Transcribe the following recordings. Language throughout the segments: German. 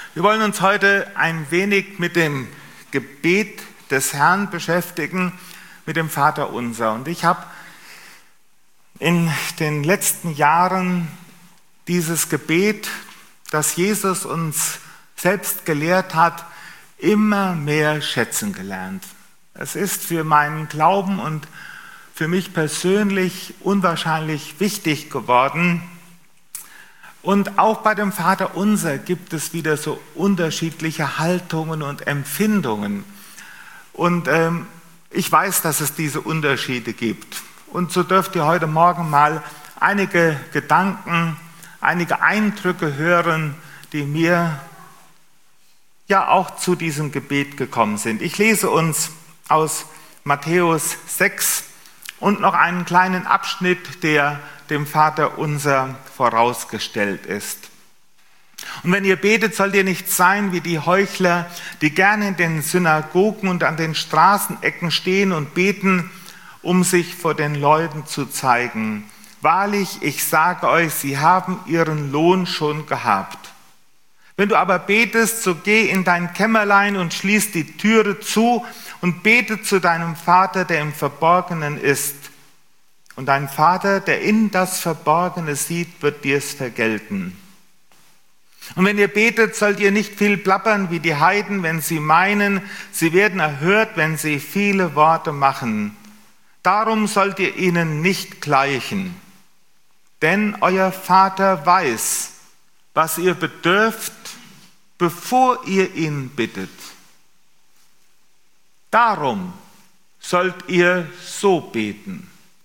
Wir wollen uns heute ein wenig mit dem Gebet des Herrn beschäftigen, mit dem Vaterunser. Und ich habe in den letzten Jahren dieses Gebet, das Jesus uns selbst gelehrt hat, immer mehr schätzen gelernt. Es ist für meinen Glauben und für mich persönlich unwahrscheinlich wichtig geworden. Und auch bei dem Vaterunser gibt es wieder so unterschiedliche Haltungen und Empfindungen. Und ich weiß, dass es diese Unterschiede gibt. Und so dürft ihr heute Morgen mal einige Gedanken, einige Eindrücke hören, die mir ja auch zu diesem Gebet gekommen sind. Ich lese uns aus Matthäus 6 und noch einen kleinen Abschnitt, der dem Vaterunser vorausgestellt ist. Und wenn ihr betet, sollt ihr nicht sein wie die Heuchler, die gerne in den Synagogen und an den Straßenecken stehen und beten, um sich vor den Leuten zu zeigen. Wahrlich, ich sage euch, sie haben ihren Lohn schon gehabt. Wenn du aber betest, so geh in dein Kämmerlein und schließ die Türe zu und bete zu deinem Vater, der im Verborgenen ist. Und dein Vater, der in das Verborgene sieht, wird dir es vergelten. Und wenn ihr betet, sollt ihr nicht viel plappern wie die Heiden, wenn sie meinen, sie werden erhört, wenn sie viele Worte machen. Darum sollt ihr ihnen nicht gleichen. Denn euer Vater weiß, was ihr bedürft, bevor ihr ihn bittet. Darum sollt ihr so beten.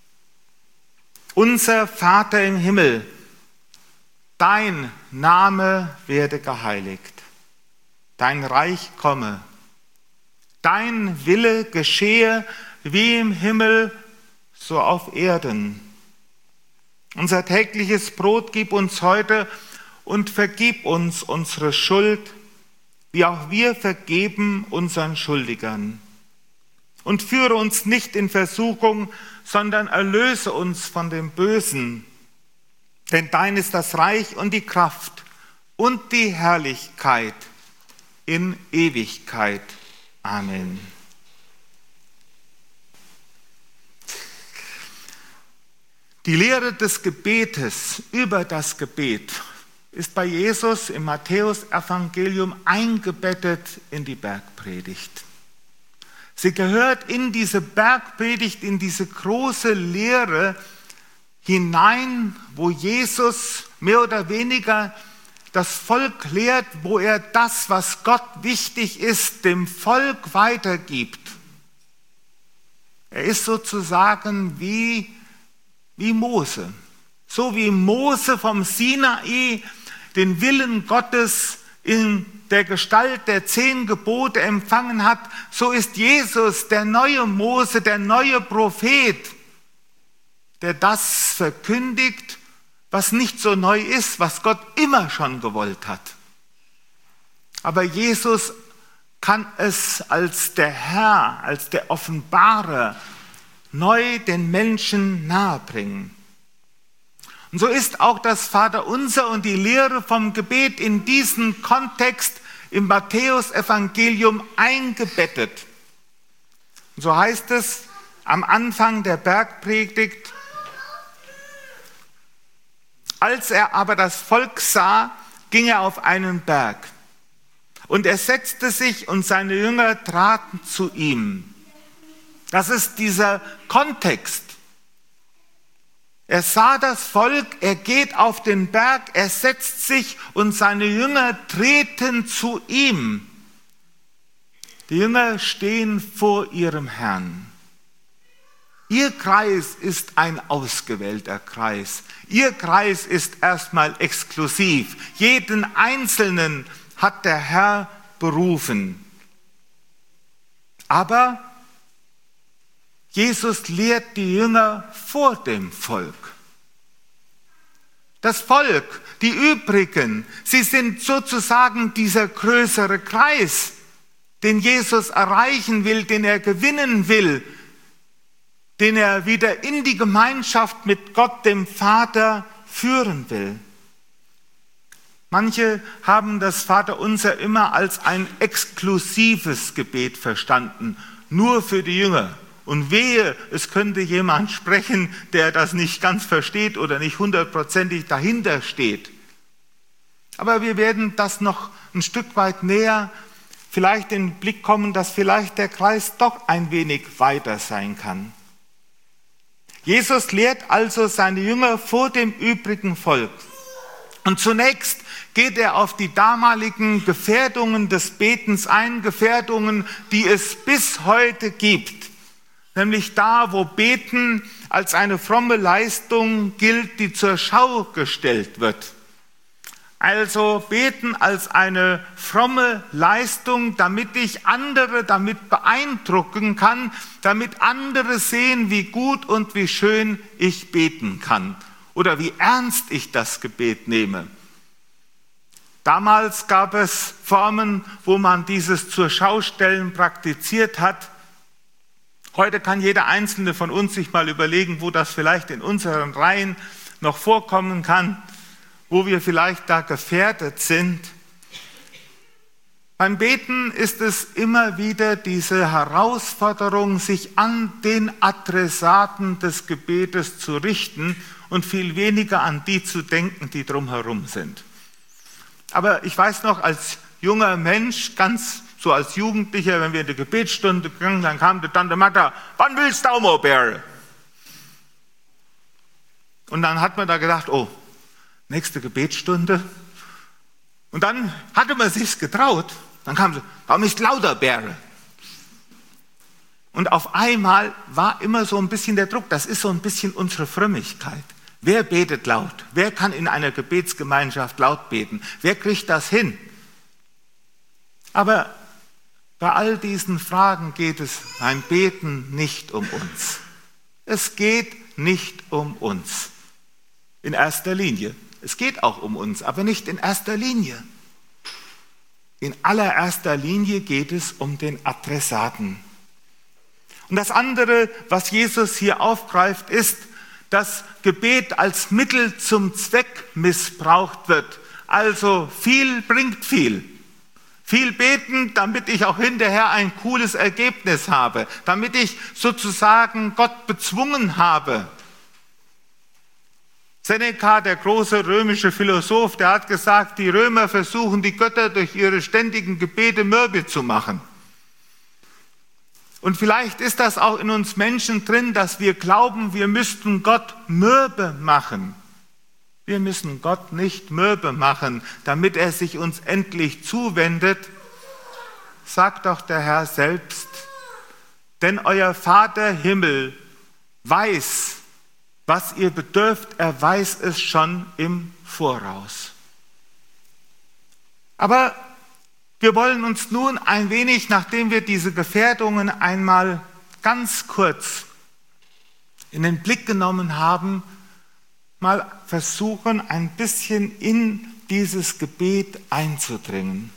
Unser Vater im Himmel, dein Name werde geheiligt, dein Reich komme, dein Wille geschehe wie im Himmel, so auf Erden. Unser tägliches Brot gib uns heute und vergib uns unsere Schuld, wie auch wir vergeben unseren Schuldigern. Und führe uns nicht in Versuchung, sondern erlöse uns von dem Bösen. Denn dein ist das Reich und die Kraft und die Herrlichkeit in Ewigkeit. Amen. Die Lehre des Gebetes über das Gebet ist bei Jesus im Matthäus-Evangelium eingebettet in die Bergpredigt. Sie gehört in diese Bergpredigt, in diese große Lehre hinein, wo Jesus mehr oder weniger das Volk lehrt, wo er das, was Gott wichtig ist, dem Volk weitergibt. Er ist sozusagen wie Mose. So wie Mose vom Sinai den Willen Gottes in der Gestalt der 10 Gebote empfangen hat, so ist Jesus der neue Mose, der neue Prophet, der das verkündigt, was nicht so neu ist, was Gott immer schon gewollt hat. Aber Jesus kann es als der Herr, als der Offenbarer neu den Menschen nahebringen. Und so ist auch das Vaterunser und die Lehre vom Gebet in diesen Kontext im Matthäus-Evangelium eingebettet. Und so heißt es am Anfang der Bergpredigt: Als er aber das Volk sah, ging er auf einen Berg. Und er setzte sich und seine Jünger traten zu ihm. Das ist dieser Kontext. Er sah das Volk, er geht auf den Berg, er setzt sich und seine Jünger treten zu ihm. Die Jünger stehen vor ihrem Herrn. Ihr Kreis ist ein ausgewählter Kreis. Ihr Kreis ist erstmal exklusiv. Jeden Einzelnen hat der Herr berufen. Aber Jesus lehrt die Jünger vor dem Volk. Das Volk, die Übrigen, sie sind sozusagen dieser größere Kreis, den Jesus erreichen will, den er gewinnen will, den er wieder in die Gemeinschaft mit Gott, dem Vater, führen will. Manche haben das Vaterunser immer als ein exklusives Gebet verstanden, nur für die Jünger. Und wehe, es könnte jemand sprechen, der das nicht ganz versteht oder nicht 100%ig dahinter steht. Aber wir werden das noch ein Stück weit näher vielleicht in den Blick kommen, dass vielleicht der Kreis doch ein wenig weiter sein kann. Jesus lehrt also seine Jünger vor dem übrigen Volk. Und zunächst geht er auf die damaligen Gefährdungen des Betens ein, Gefährdungen, die es bis heute gibt. Nämlich da, wo Beten als eine fromme Leistung gilt, die zur Schau gestellt wird. Also Beten als eine fromme Leistung, damit ich andere damit beeindrucken kann, damit andere sehen, wie gut und wie schön ich beten kann oder wie ernst ich das Gebet nehme. Damals gab es Formen, wo man dieses zur Schaustellen praktiziert hat. Heute kann jeder Einzelne von uns sich mal überlegen, wo das vielleicht in unseren Reihen noch vorkommen kann, wo wir vielleicht da gefährdet sind. Beim Beten ist es immer wieder diese Herausforderung, sich an den Adressaten des Gebetes zu richten und viel weniger an die zu denken, die drumherum sind. Aber ich weiß noch, als junger Mensch, ganz so als Jugendlicher, wenn wir in die Gebetsstunde gingen, dann kam die Tante Magda, wann willst du mal bären? Und dann hat man da gedacht, oh, nächste Gebetsstunde. Und dann hatte man sich's getraut. Dann kam sie, warum ist lauter bären? Und auf einmal war immer so ein bisschen der Druck, das ist so ein bisschen unsere Frömmigkeit. Wer betet laut? Wer kann in einer Gebetsgemeinschaft laut beten? Wer kriegt das hin? Aber bei all diesen Fragen geht es beim Beten nicht um uns. Es geht nicht um uns in erster Linie. Es geht auch um uns, aber nicht in erster Linie. In allererster Linie geht es um den Adressaten. Und das andere, was Jesus hier aufgreift, ist, dass Gebet als Mittel zum Zweck missbraucht wird. Also viel bringt viel. Viel beten, damit ich auch hinterher ein cooles Ergebnis habe, damit ich sozusagen Gott bezwungen habe. Seneca, der große römische Philosoph, der hat gesagt, die Römer versuchen, die Götter durch ihre ständigen Gebete mürbe zu machen. Und vielleicht ist das auch in uns Menschen drin, dass wir glauben, wir müssten Gott mürbe machen. Wir müssen Gott nicht mürbe machen, damit er sich uns endlich zuwendet. Sagt doch der Herr selbst, denn euer Vater Himmel weiß, was ihr bedürft, er weiß es schon im Voraus. Aber wir wollen uns nun ein wenig, nachdem wir diese Gefährdungen einmal ganz kurz in den Blick genommen haben, mal versuchen, ein bisschen in dieses Gebet einzudringen.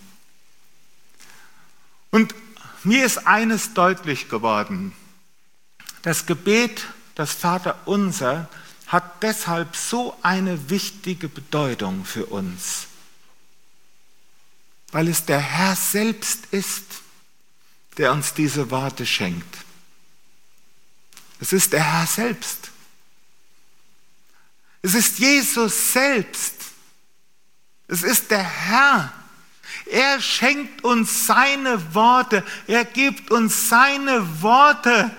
Und mir ist eines deutlich geworden. Das Gebet, das Vaterunser, hat deshalb so eine wichtige Bedeutung für uns, weil es der Herr selbst ist, der uns diese Worte schenkt. Es ist der Herr selbst. Es ist Jesus selbst. Es ist der Herr. Er schenkt uns seine Worte. Er gibt uns seine Worte,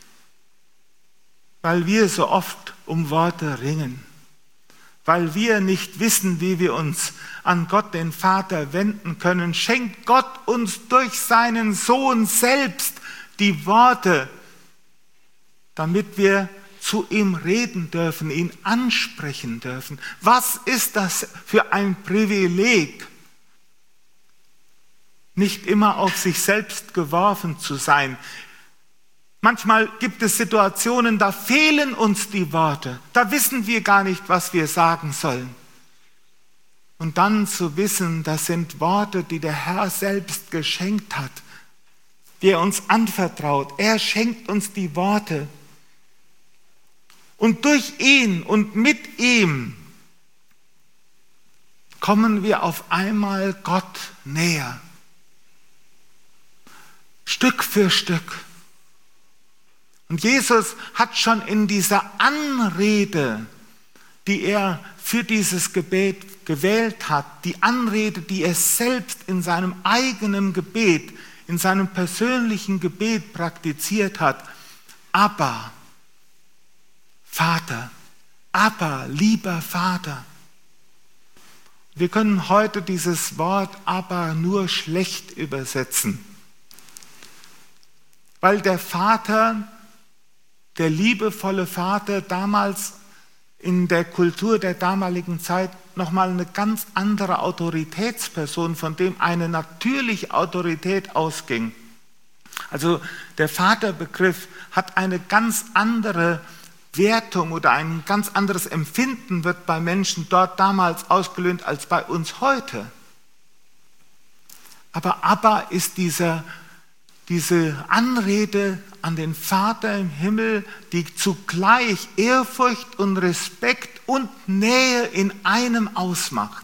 weil wir so oft um Worte ringen. Weil wir nicht wissen, wie wir uns an Gott, den Vater, wenden können, schenkt Gott uns durch seinen Sohn selbst die Worte, damit wir zu ihm reden dürfen, ihn ansprechen dürfen. Was ist das für ein Privileg, nicht immer auf sich selbst geworfen zu sein? Manchmal gibt es Situationen, da fehlen uns die Worte. Da wissen wir gar nicht, was wir sagen sollen. Und dann zu wissen, das sind Worte, die der Herr selbst geschenkt hat, die er uns anvertraut. Er schenkt uns die Worte. Und durch ihn und mit ihm kommen wir auf einmal Gott näher. Stück für Stück. Und Jesus hat schon in dieser Anrede, die er für dieses Gebet gewählt hat, die Anrede, die er selbst in seinem eigenen Gebet, in seinem persönlichen Gebet praktiziert hat, Abba, Vater, Abba, lieber Vater. Wir können heute dieses Wort Abba nur schlecht übersetzen, weil der Vater, der liebevolle Vater damals in der Kultur der damaligen Zeit nochmal eine ganz andere Autoritätsperson, von dem eine natürliche Autorität ausging. Also der Vaterbegriff hat eine ganz andere Wertung oder ein ganz anderes Empfinden wird bei Menschen dort damals ausgelöst als bei uns heute. Aber Abba ist diese Anrede an den Vater im Himmel, die zugleich Ehrfurcht und Respekt und Nähe in einem ausmacht.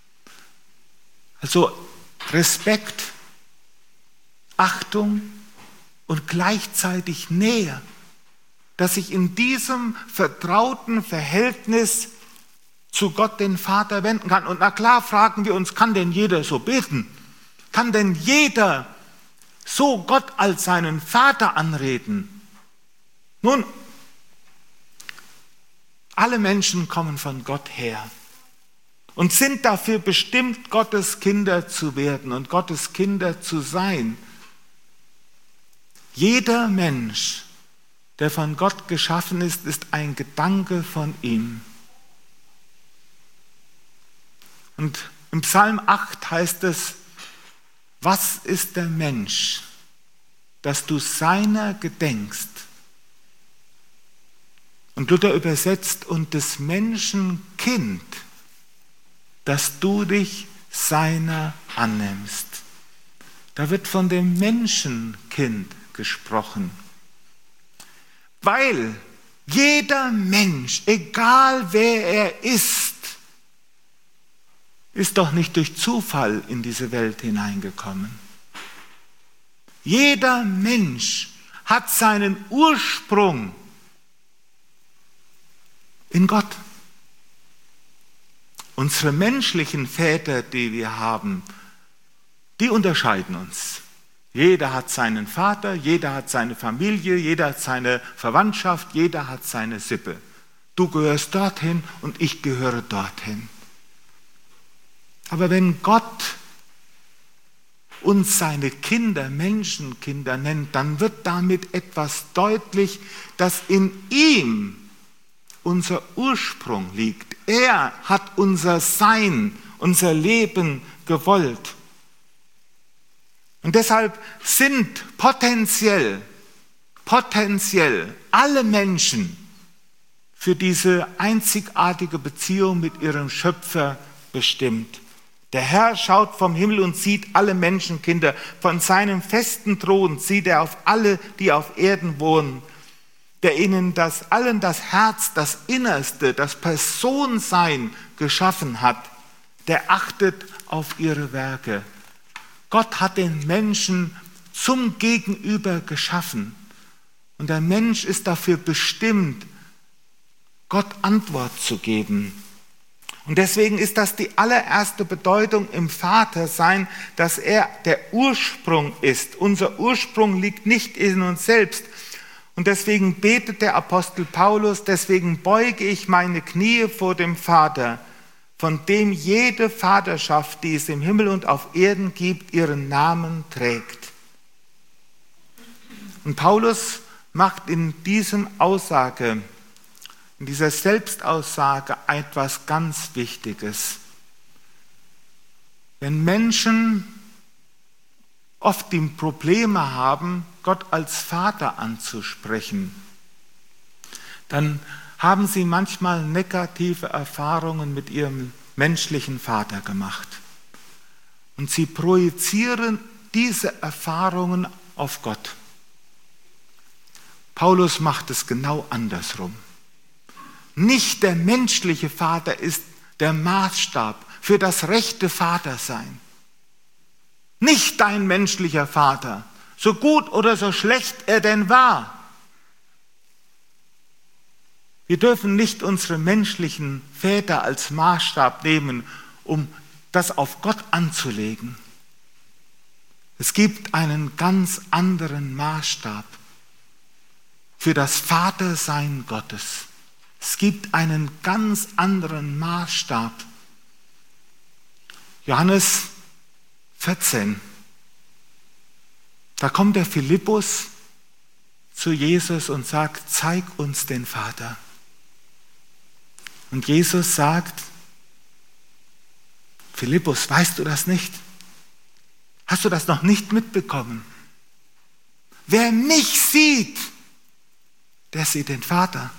Also Respekt, Achtung und gleichzeitig Nähe, dass ich in diesem vertrauten Verhältnis zu Gott, den Vater, wenden kann. Und na klar fragen wir uns, kann denn jeder so beten? Kann denn jeder so Gott als seinen Vater anreden? Nun, alle Menschen kommen von Gott her und sind dafür bestimmt, Gottes Kinder zu werden und Gottes Kinder zu sein. Jeder Mensch, der von Gott geschaffen ist, ist ein Gedanke von ihm. Und im Psalm 8 heißt es, was ist der Mensch, dass du seiner gedenkst? Und Luther übersetzt, und des Menschen Kind, dass du dich seiner annimmst. Da wird von dem Menschenkind gesprochen. Weil jeder Mensch, egal wer er ist doch nicht durch Zufall in diese Welt hineingekommen. Jeder Mensch hat seinen Ursprung in Gott. Unsere menschlichen Väter, die wir haben, die unterscheiden uns. Jeder hat seinen Vater, jeder hat seine Familie, jeder hat seine Verwandtschaft, jeder hat seine Sippe. Du gehörst dorthin und ich gehöre dorthin. Aber wenn Gott uns seine Kinder, Menschenkinder nennt, dann wird damit etwas deutlich, dass in ihm unser Ursprung liegt. Er hat unser Sein, unser Leben gewollt. Und deshalb sind potenziell alle Menschen für diese einzigartige Beziehung mit ihrem Schöpfer bestimmt. Der Herr schaut vom Himmel und sieht alle Menschenkinder. Von seinem festen Thron sieht er auf alle, die auf Erden wohnen, der ihnen allen das Herz, das Innerste, das Personsein geschaffen hat. Der achtet auf ihre Werke. Gott hat den Menschen zum Gegenüber geschaffen. Und der Mensch ist dafür bestimmt, Gott Antwort zu geben. Und deswegen ist das die allererste Bedeutung im Vatersein, dass er der Ursprung ist. Unser Ursprung liegt nicht in uns selbst. Und deswegen betet der Apostel Paulus, deswegen beuge ich meine Knie vor dem Vater, von dem jede Vaterschaft, die es im Himmel und auf Erden gibt, ihren Namen trägt. Und Paulus macht in dieser Selbstaussage etwas ganz Wichtiges. Wenn Menschen oft die Probleme haben, Gott als Vater anzusprechen, dann haben sie manchmal negative Erfahrungen mit ihrem menschlichen Vater gemacht. Und sie projizieren diese Erfahrungen auf Gott. Paulus macht es genau andersrum. Nicht der menschliche Vater ist der Maßstab für das rechte Vatersein. Nicht dein menschlicher Vater, so gut oder so schlecht er denn war. Wir dürfen nicht unsere menschlichen Väter als Maßstab nehmen, um das auf Gott anzulegen. Es gibt einen ganz anderen Maßstab für das Vatersein Gottes. Es gibt einen ganz anderen Maßstab. Johannes 14. Da kommt der Philippus zu Jesus und sagt, zeig uns den Vater. Und Jesus sagt, Philippus, weißt du das nicht? Hast du das noch nicht mitbekommen? Wer mich sieht, der sieht den Vater.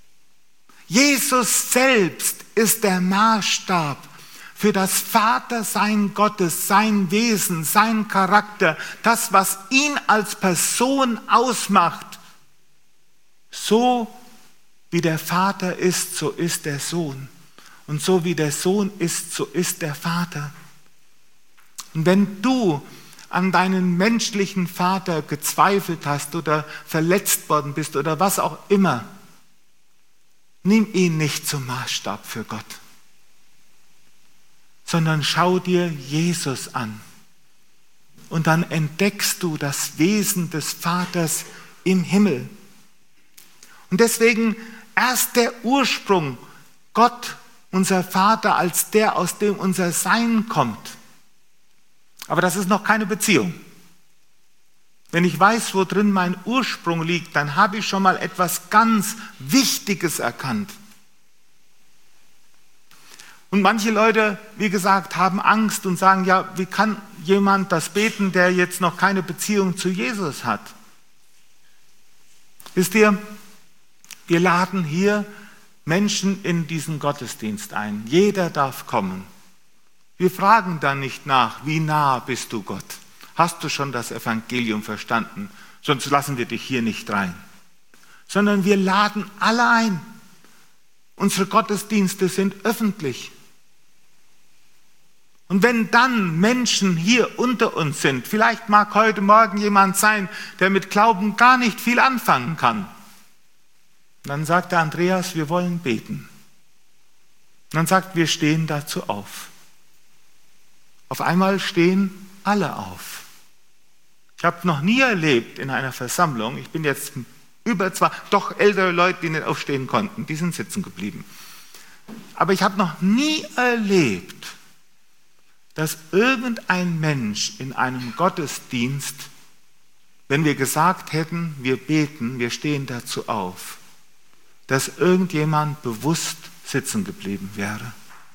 Jesus selbst ist der Maßstab für das Vatersein Gottes, sein Wesen, sein Charakter, das, was ihn als Person ausmacht. So wie der Vater ist, so ist der Sohn. Und so wie der Sohn ist, so ist der Vater. Und wenn du an deinen menschlichen Vater gezweifelt hast oder verletzt worden bist oder was auch immer, nimm ihn nicht zum Maßstab für Gott, sondern schau dir Jesus an. Und dann entdeckst du das Wesen des Vaters im Himmel. Und deswegen erst der Ursprung, Gott, unser Vater, als der, aus dem unser Sein kommt. Aber das ist noch keine Beziehung. Wenn ich weiß, wo drin mein Ursprung liegt, dann habe ich schon mal etwas ganz Wichtiges erkannt. Und manche Leute, wie gesagt, haben Angst und sagen, ja, wie kann jemand das beten, der jetzt noch keine Beziehung zu Jesus hat? Wisst ihr, wir laden hier Menschen in diesen Gottesdienst ein. Jeder darf kommen. Wir fragen dann nicht nach, wie nah bist du Gott? Hast du schon das Evangelium verstanden? Sonst lassen wir dich hier nicht rein. Sondern wir laden alle ein. Unsere Gottesdienste sind öffentlich. Und wenn dann Menschen hier unter uns sind, vielleicht mag heute Morgen jemand sein, der mit Glauben gar nicht viel anfangen kann. Dann sagt der Andreas, wir wollen beten. Und dann sagt, wir stehen dazu auf. Auf einmal stehen alle auf. Ich habe noch nie erlebt in einer Versammlung, ich bin jetzt doch ältere Leute, die nicht aufstehen konnten, die sind sitzen geblieben. Aber ich habe noch nie erlebt, dass irgendein Mensch in einem Gottesdienst, wenn wir gesagt hätten, wir beten, wir stehen dazu auf, dass irgendjemand bewusst sitzen geblieben wäre.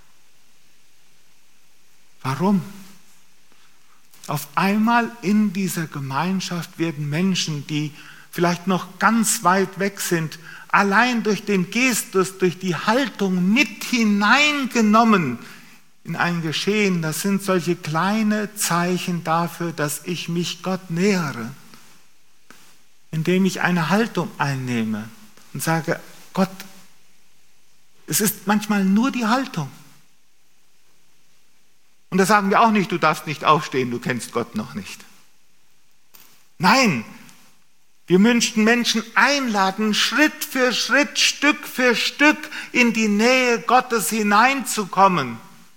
Warum? Auf einmal in dieser Gemeinschaft werden Menschen, die vielleicht noch ganz weit weg sind, allein durch den Gestus, durch die Haltung mit hineingenommen in ein Geschehen. Das sind solche kleine Zeichen dafür, dass ich mich Gott nähere, indem ich eine Haltung einnehme und sage, Gott, es ist manchmal nur die Haltung. Und da sagen wir auch nicht, du darfst nicht aufstehen, du kennst Gott noch nicht. Nein, wir möchten Menschen einladen, Schritt für Schritt, Stück für Stück in die Nähe Gottes hineinzukommen.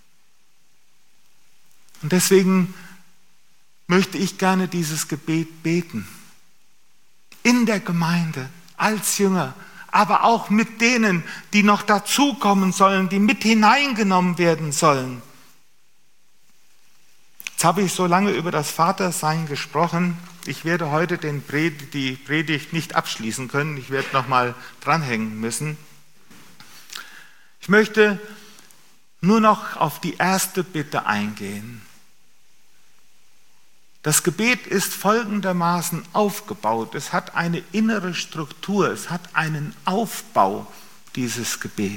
Und deswegen möchte ich gerne dieses Gebet beten. In der Gemeinde, als Jünger, aber auch mit denen, die noch dazukommen sollen, die mit hineingenommen werden sollen. Jetzt habe ich so lange über das Vatersein gesprochen. Ich werde heute die Predigt nicht abschließen können. Ich werde noch mal dranhängen müssen. Ich möchte nur noch auf die erste Bitte eingehen. Das Gebet ist folgendermaßen aufgebaut. Es hat eine innere Struktur, es hat einen Aufbau, dieses Gebet.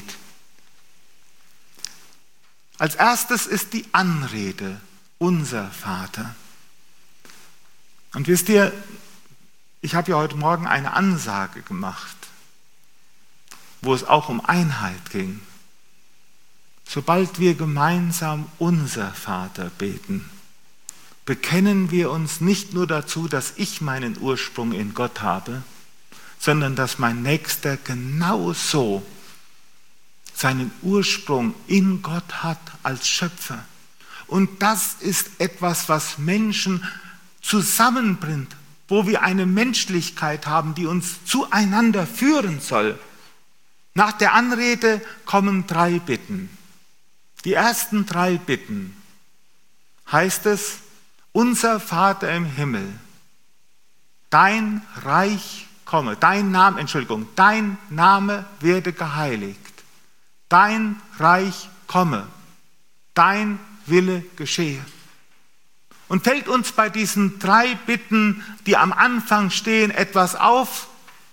Als erstes ist die Anrede, unser Vater. Und wisst ihr, ich habe ja heute Morgen eine Ansage gemacht, wo es auch um Einheit ging. sobald wir gemeinsam unser Vater beten, bekennen wir uns nicht nur dazu, dass ich meinen Ursprung in Gott habe, sondern dass mein Nächster genauso seinen Ursprung in Gott hat als Schöpfer. Und das ist etwas, was Menschen zusammenbringt, wo wir eine Menschlichkeit haben, die uns zueinander führen soll. Nach der Anrede kommen 3 Bitten. Die ersten 3 Bitten heißt es: Unser Vater im Himmel, dein Reich komme, dein Name werde geheiligt, dein Reich komme, dein Wille geschehe. Und fällt uns bei diesen 3 Bitten, die am Anfang stehen, etwas auf?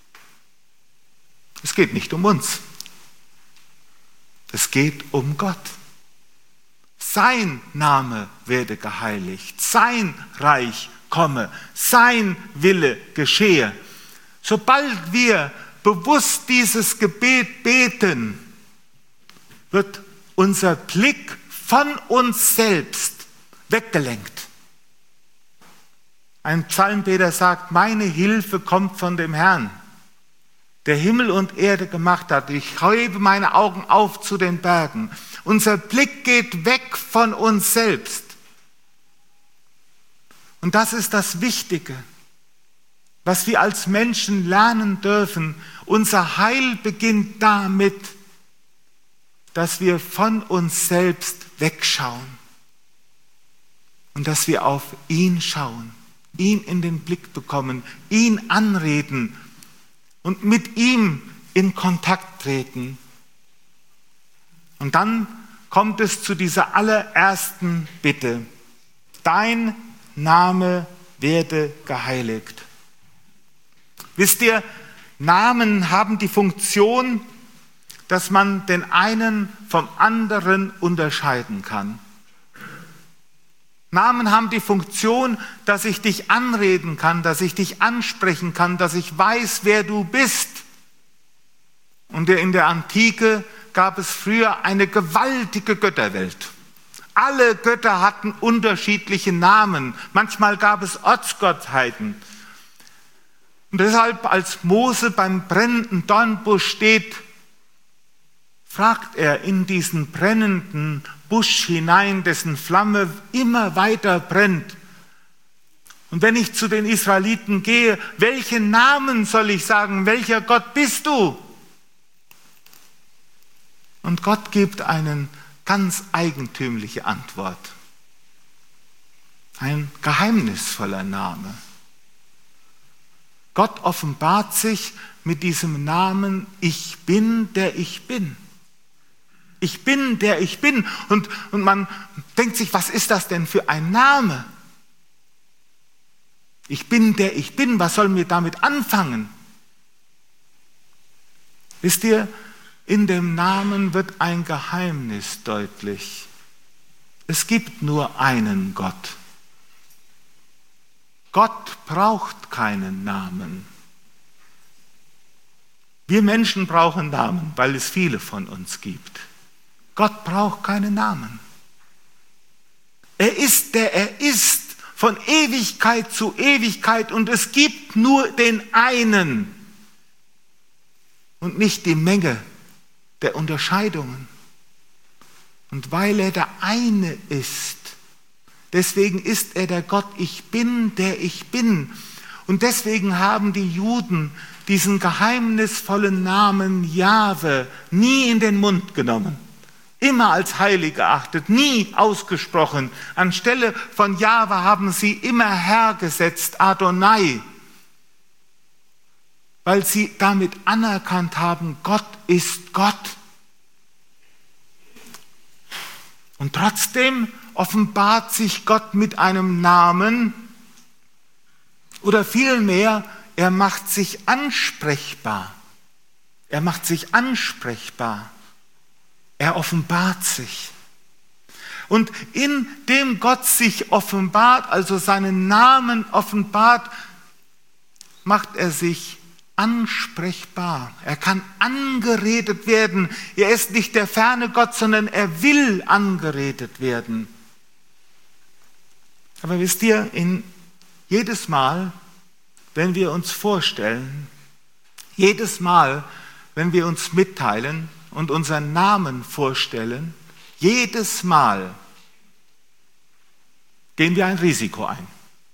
Es geht nicht um uns. Es geht um Gott. Sein Name werde geheiligt, sein Reich komme, sein Wille geschehe. Sobald wir bewusst dieses Gebet beten, wird unser Blick von uns selbst weggelenkt. Ein Psalmbeter sagt: Meine Hilfe kommt von dem Herrn, der Himmel und Erde gemacht hat. Ich hebe meine Augen auf zu den Bergen. Unser Blick geht weg von uns selbst. Und das ist das Wichtige, was wir als Menschen lernen dürfen. Unser Heil beginnt damit, dass wir von uns selbst wegschauen und dass wir auf ihn schauen, ihn in den Blick bekommen, ihn anreden und mit ihm in Kontakt treten. Und dann kommt es zu dieser allerersten Bitte: Dein Name werde geheiligt. Wisst ihr, Namen haben die Funktion, dass man den einen vom anderen unterscheiden kann. Namen haben die Funktion, dass ich dich anreden kann, dass ich dich ansprechen kann, dass ich weiß, wer du bist. Und in der Antike gab es früher eine gewaltige Götterwelt. Alle Götter hatten unterschiedliche Namen. Manchmal gab es Ortsgottheiten. Und deshalb, als Mose beim brennenden Dornbusch steht, fragt er in diesen brennenden Busch hinein, dessen Flamme immer weiter brennt: Und wenn ich zu den Israeliten gehe, welchen Namen soll ich sagen? Welcher Gott bist du? Und Gott gibt eine ganz eigentümliche Antwort. Ein geheimnisvoller Name. Gott offenbart sich mit diesem Namen: Ich bin, der ich bin. Ich bin, der ich bin. Und man denkt sich, was ist das denn für ein Name? Ich bin, der ich bin. Was sollen wir damit anfangen? Wisst ihr, in dem Namen wird ein Geheimnis deutlich. Es gibt nur einen Gott. Gott braucht keinen Namen. Wir Menschen brauchen Namen, weil es viele von uns gibt. Gott braucht keinen Namen. Er ist, der er ist, von Ewigkeit zu Ewigkeit, und es gibt nur den einen und nicht die Menge der Unterscheidungen. Und weil er der eine ist, deswegen ist er der Gott, ich bin, der ich bin. Und deswegen haben die Juden diesen geheimnisvollen Namen Jahwe nie in den Mund genommen, immer als heilig geachtet, nie ausgesprochen. Anstelle von Jahwe haben sie immer Herr gesetzt, Adonai, weil sie damit anerkannt haben, Gott ist Gott. Und trotzdem offenbart sich Gott mit einem Namen, oder vielmehr, er macht sich ansprechbar. Er macht sich ansprechbar. Er offenbart sich. Und indem Gott sich offenbart, also seinen Namen offenbart, macht er sich ansprechbar. Er kann angeredet werden. Er ist nicht der ferne Gott, sondern er will angeredet werden. Aber wisst ihr, jedes Mal, wenn wir uns vorstellen, jedes Mal, wenn wir uns mitteilen und unseren Namen vorstellen, jedes Mal gehen wir ein Risiko ein.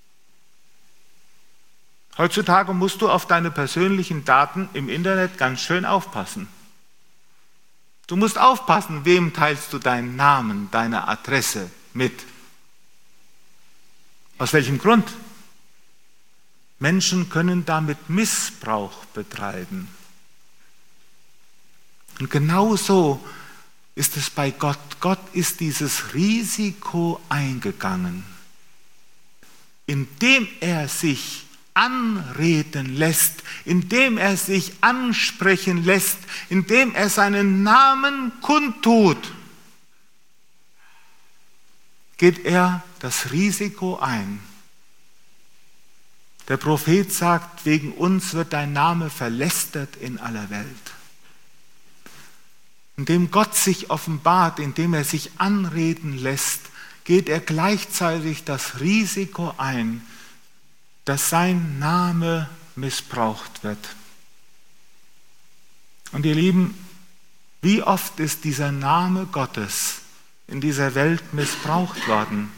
Heutzutage musst du auf deine persönlichen Daten im Internet ganz schön aufpassen. Du musst aufpassen, wem teilst du deinen Namen, deine Adresse mit. Aus welchem Grund? Menschen können damit Missbrauch betreiben. Und genauso ist es bei Gott. Gott ist dieses Risiko eingegangen, indem er sich anreden lässt, indem er sich ansprechen lässt, indem er seinen Namen kundtut, geht er das Risiko ein. Der Prophet sagt, wegen uns wird dein Name verlästert in aller Welt. Indem Gott sich offenbart, indem er sich anreden lässt, geht er gleichzeitig das Risiko ein, dass sein Name missbraucht wird. Und ihr Lieben, wie oft ist dieser Name Gottes in dieser Welt missbraucht worden?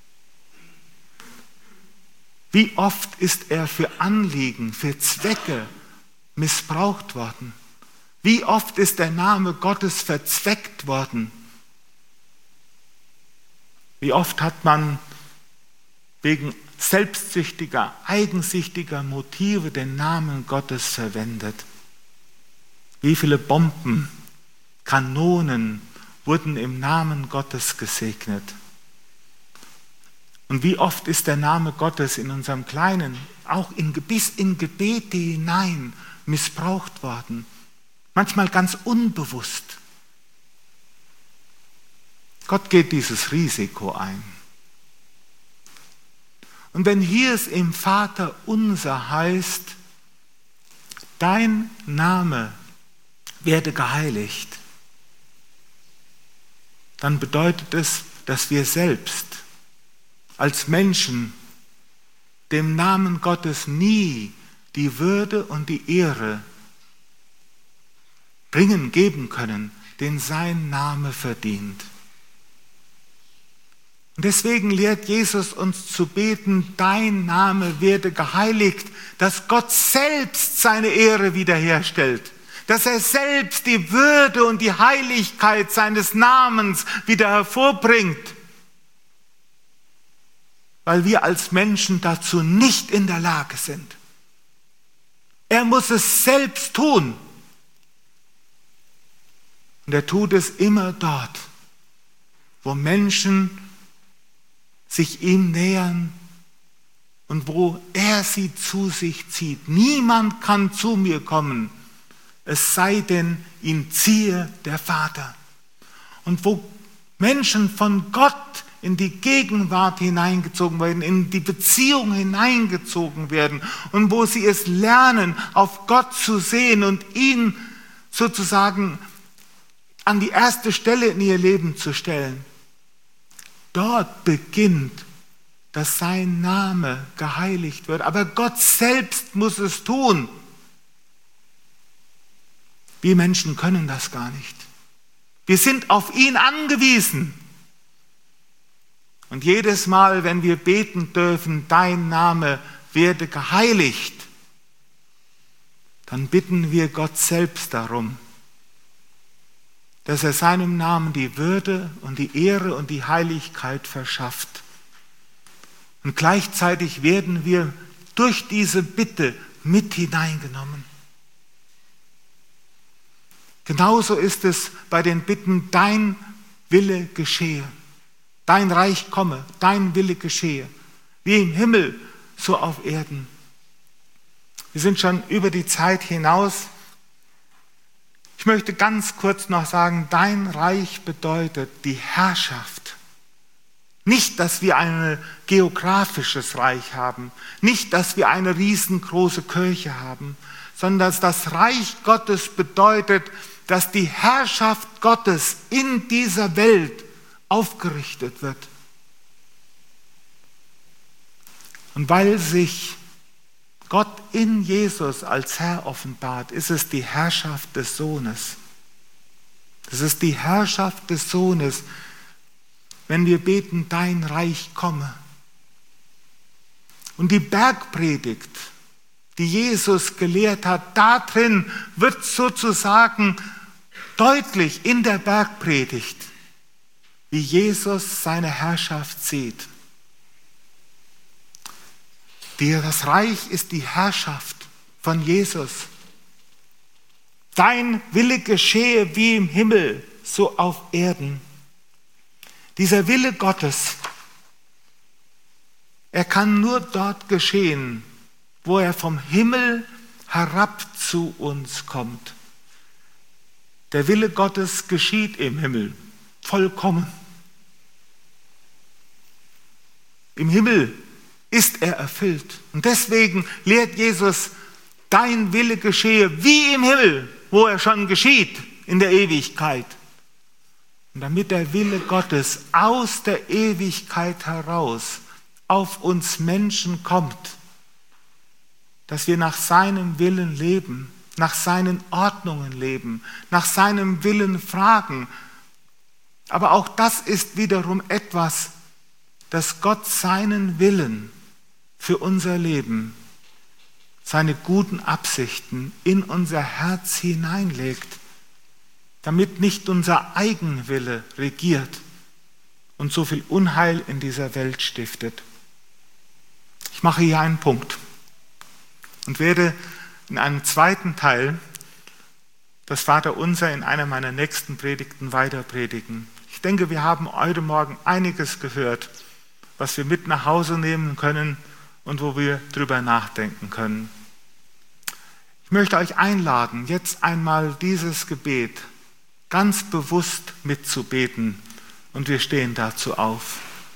Wie oft ist er für Anliegen, für Zwecke missbraucht worden? Wie oft ist der Name Gottes verzweckt worden? Wie oft hat man wegen selbstsüchtiger, eigensichtiger Motive den Namen Gottes verwendet? Wie viele Bomben, Kanonen wurden im Namen Gottes gesegnet? Und wie oft ist der Name Gottes in unserem Kleinen, auch bis in Gebete hinein, missbraucht worden? Manchmal ganz unbewusst. Gott geht dieses Risiko ein. Und wenn hier es im Vater unser heißt, dein Name werde geheiligt, dann bedeutet es, dass wir selbst als Menschen dem Namen Gottes nie die Würde und die Ehre geben können, den sein Name verdient. Und deswegen lehrt Jesus uns zu beten, dein Name werde geheiligt, dass Gott selbst seine Ehre wiederherstellt, dass er selbst die Würde und die Heiligkeit seines Namens wieder hervorbringt, weil wir als Menschen dazu nicht in der Lage sind. Er muss es selbst tun. Und er tut es immer dort, wo Menschen sich ihm nähern und wo er sie zu sich zieht. Niemand kann zu mir kommen, es sei denn, ihn ziehe der Vater. Und wo Menschen von Gott in die Gegenwart hineingezogen werden, in die Beziehung hineingezogen werden und wo sie es lernen, auf Gott zu sehen und ihn sozusagen an die erste Stelle in ihr Leben zu stellen. Dort beginnt, dass sein Name geheiligt wird. Aber Gott selbst muss es tun. Wir Menschen können das gar nicht. Wir sind auf ihn angewiesen. Und jedes Mal, wenn wir beten dürfen, dein Name werde geheiligt, dann bitten wir Gott selbst darum, dass er seinem Namen die Würde und die Ehre und die Heiligkeit verschafft. Und gleichzeitig werden wir durch diese Bitte mit hineingenommen. Genauso ist es bei den Bitten, dein Wille geschehe, dein Reich komme, dein Wille geschehe, wie im Himmel, so auf Erden. Wir sind schon über die Zeit hinaus. Ich möchte ganz kurz noch sagen, dein Reich bedeutet die Herrschaft. Nicht, dass wir ein geografisches Reich haben, nicht, dass wir eine riesengroße Kirche haben, sondern dass das Reich Gottes bedeutet, dass die Herrschaft Gottes in dieser Welt aufgerichtet wird. Und weil sich Gott in Jesus als Herr offenbart, ist es die Herrschaft des Sohnes. Es ist die Herrschaft des Sohnes, wenn wir beten, dein Reich komme. Und die Bergpredigt, die Jesus gelehrt hat, darin wird sozusagen deutlich in der Bergpredigt, wie Jesus seine Herrschaft sieht. Das Reich ist die Herrschaft von Jesus. Dein Wille geschehe wie im Himmel, so auf Erden. Dieser Wille Gottes, er kann nur dort geschehen, wo er vom Himmel herab zu uns kommt. Der Wille Gottes geschieht im Himmel, vollkommen. Im Himmel ist er erfüllt. Und deswegen lehrt Jesus, dein Wille geschehe wie im Himmel, wo er schon geschieht in der Ewigkeit. Und damit der Wille Gottes aus der Ewigkeit heraus auf uns Menschen kommt, dass wir nach seinem Willen leben, nach seinen Ordnungen leben, nach seinem Willen fragen. Aber auch das ist wiederum etwas, dass Gott seinen Willen für unser Leben, seine guten Absichten in unser Herz hineinlegt, damit nicht unser Eigenwille regiert und so viel Unheil in dieser Welt stiftet. Ich mache hier einen Punkt und werde in einem zweiten Teil das Vaterunser in einer meiner nächsten Predigten weiter predigen. Ich denke, wir haben heute Morgen einiges gehört, was wir mit nach Hause nehmen können und wo wir drüber nachdenken können. Ich möchte euch einladen, jetzt einmal dieses Gebet ganz bewusst mitzubeten, und wir stehen dazu auf.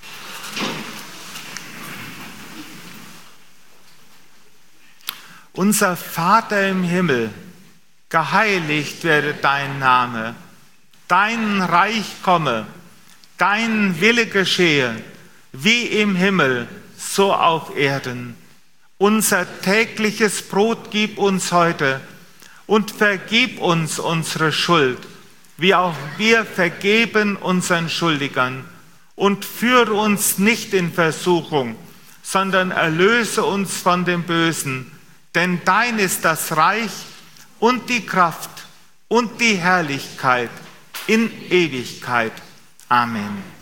Unser Vater im Himmel, geheiligt werde dein Name, dein Reich komme, dein Wille geschehe, wie im Himmel, so auf Erden. Unser tägliches Brot gib uns heute und vergib uns unsere Schuld, wie auch wir vergeben unseren Schuldigern. Und führe uns nicht in Versuchung, sondern erlöse uns von dem Bösen. Denn dein ist das Reich und die Kraft und die Herrlichkeit in Ewigkeit. Amen.